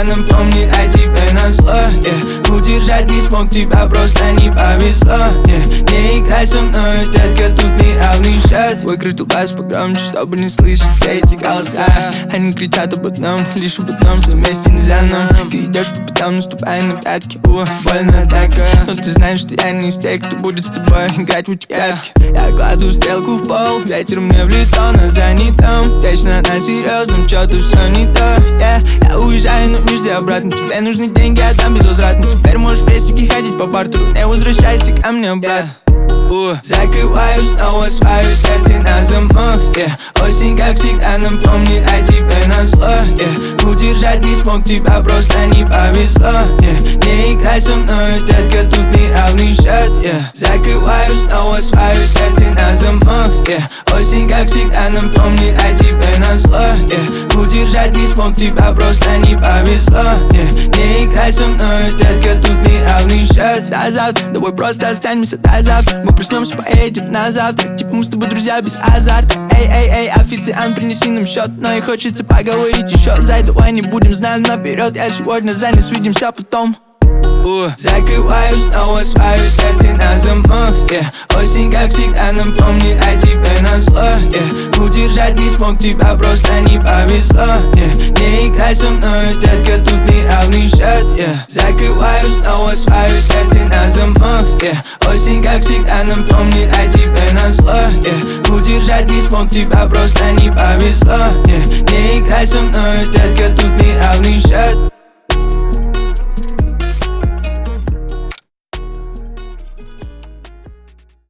напомнит о тебе назло, yeah. Удержать не смог, тебя просто не повезло, yeah. Не играй со мной, детка, тут неравный счет. Выкрой бас погромче, чтобы не слышать все эти голоса. Они кричат об одном, лишь об одном, что вместе нельзя нам. Ты идешь по пятам, наступая на пятки, больно так. Но ты знаешь, что я не из тех, кто будет с тобой играть в утипятки. Я кладу стрелку в пол, ветер мне в лицо на занятом. Вечно на серьезном, чё-то все не то, yeah. Я уезжаю, но не жди обратно. Тебе нужны деньги, отдам безвозвратно. Теперь можешь в пестике ходить по бартеру. Не возвращайся ко мне обратно. Закрываю снова свое сердце на замок, yeah. Осень, как всегда, напомнит о тебе назло, yeah. Удержать не смог, тебя просто не повезло, yeah. Не играй со мной, детка, тут неравный счет, yeah. Закрываю снова свое сердце на замок, yeah. Осень, как всегда, напомнит о тебе назло, yeah. Удержать не смог, тебя просто не повезло, yeah. Не играй со мной, детка, тут неравный счет. До завтра, давай просто останемся до завтра. Мы проснемся, поедем на завтрак. Типа мы с тобой друзья без азарта. Эй, официант, принеси нам счет. Но и хочется поговорить еще. Зай, давай не будем знать наперед. Я сегодня занят, свидимся потом. Закрываю снова свое сердце на замок, yeah. Осень, как всегда, напомнит о тебе назло, yeah. Удержать не смог, тебя просто не повезло, yeah. Не играй со мной, детка, тут неравный счет, yeah. Закрываю снова свое сердце на замок, yeah. Осень, как всегда, напомнит о тебе назло, yeah. Удержать не смог, тебя просто не повезло, yeah. Не играй со мной, детка, тут неравный счет.